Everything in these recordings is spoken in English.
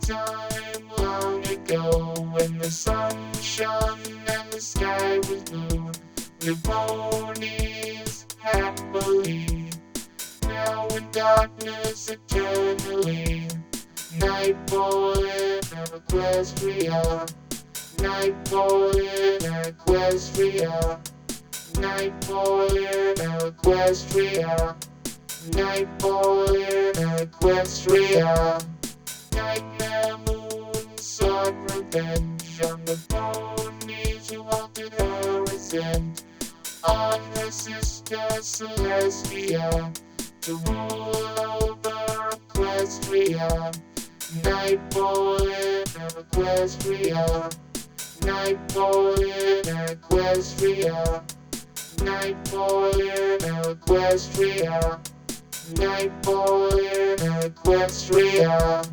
time long ago, when the sun shone and the sky was blue, the ponies happily, now in darkness eternally. Napoleon Equestria, Napoleon Equestria, Napoleon Equestria, Napoleon Equestria. Nightmare moon sought revenge on the ponies who altered her ascent, on her sister Celestia, to rule over Equestria. Napoleon Equestria, Napoleon Equestria, Napoleon Equestria, Napoleon Equestria.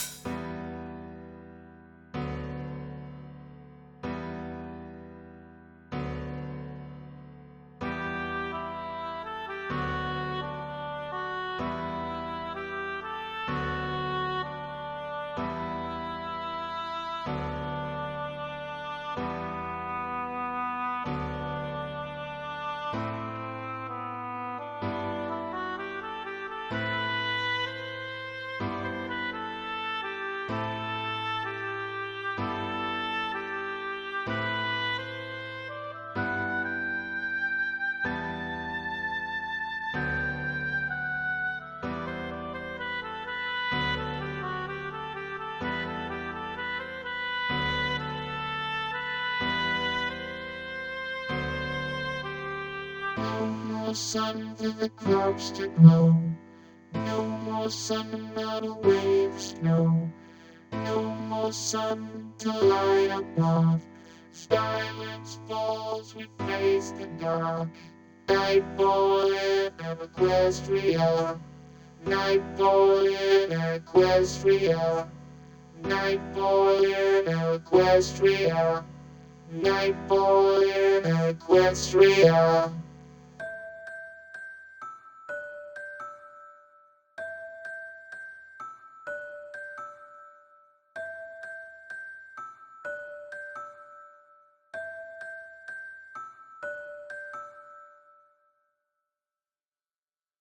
No more sun for the crops to grow, no more sun to melt away the snow, no more sun to light up path. Silence falls, we face the dark. Napoleon Equestria, Napoleon Equestria, Napoleon Equestria, Napoleon Equestria.